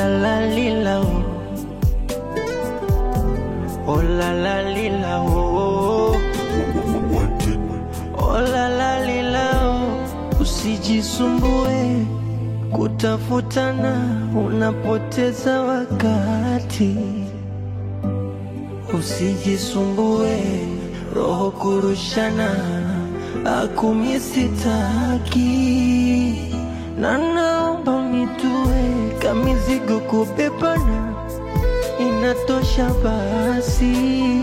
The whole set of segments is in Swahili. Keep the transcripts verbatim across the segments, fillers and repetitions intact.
la la lila oh, oh la la lila oh, oh la la lila oh. Usijisumbue kutafutana, unapoteza wakati. Usijisumbue roho kurushana, akumi sitaki. Na naomba unitue kamizigo kubebana, inatosha basi.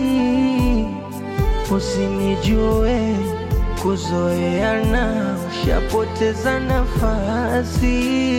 Usinijue kuzoeana, ushapoteza nafasi.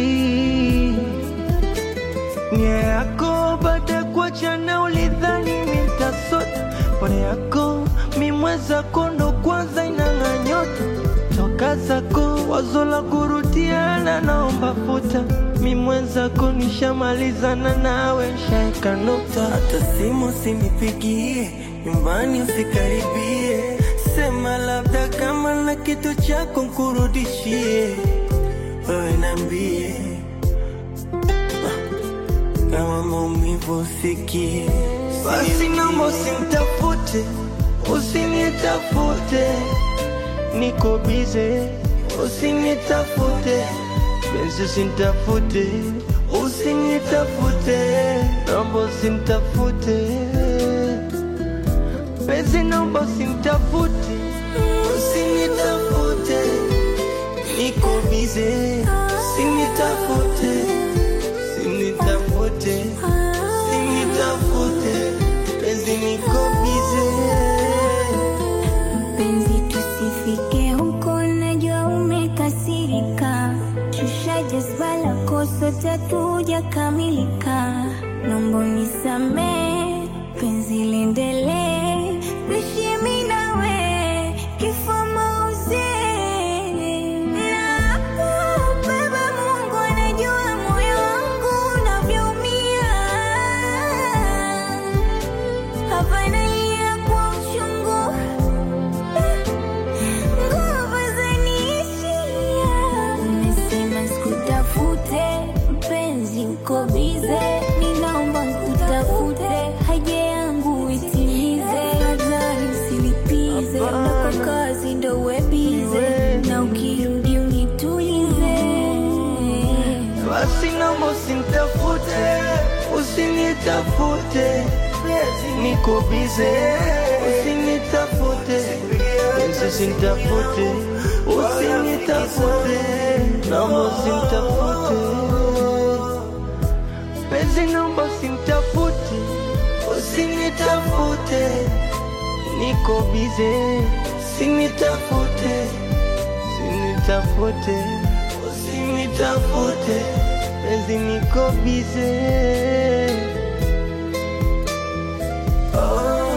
Nia yako baada kuachana ulidhani mitasota, pone yako mimweza kondo kwanza inanganyota. Toka zako wazo la kurudiana naomba futa, mimweza konishamalizana nawe shaika nukta. Hata simu sinipigie, nyumbani usikaribie, sema labda kama na kitu chako nkurudishie. Wewe niambie kama maumivu usikie. Basi naomba usinitafute, usinitafute, niko bize, usinitafute. Benzi usinitafute, usinitafute, naomba usinitafute. Benzi naomba usinitafute, usinitafute, niko bize, usinitafute, usinitafute, usinitafute, benzi niko bize. Penzi tusifike huko, najua umekasirika. Shusha jazba lako, sote tujakamilika. Naomba unisamehe, penzi liendelee, tuishi mimi nawe kifo mauzi. Na baba Mungu anajua moyo wangu unavyoumia. Hapa nalia kwa uchungu, nguvu zaniishia. Umesema sikutafute, mpenzi uko bize, ninaomba nikutafute, haja yangu itimize. Fadhali usilipize, nako kazi ndo uwe bize, na ukirudi unitulize. Basi naomba usinitafute, usinitafute, niko bize, usinitafute. Benzi usinitafute, usinitafute, naomba usinitafute. Benzi naomba usinitafute, usinitafute, niko bize, usinitafute, usinitafute, usinitafute, benzi niko bize. Oh.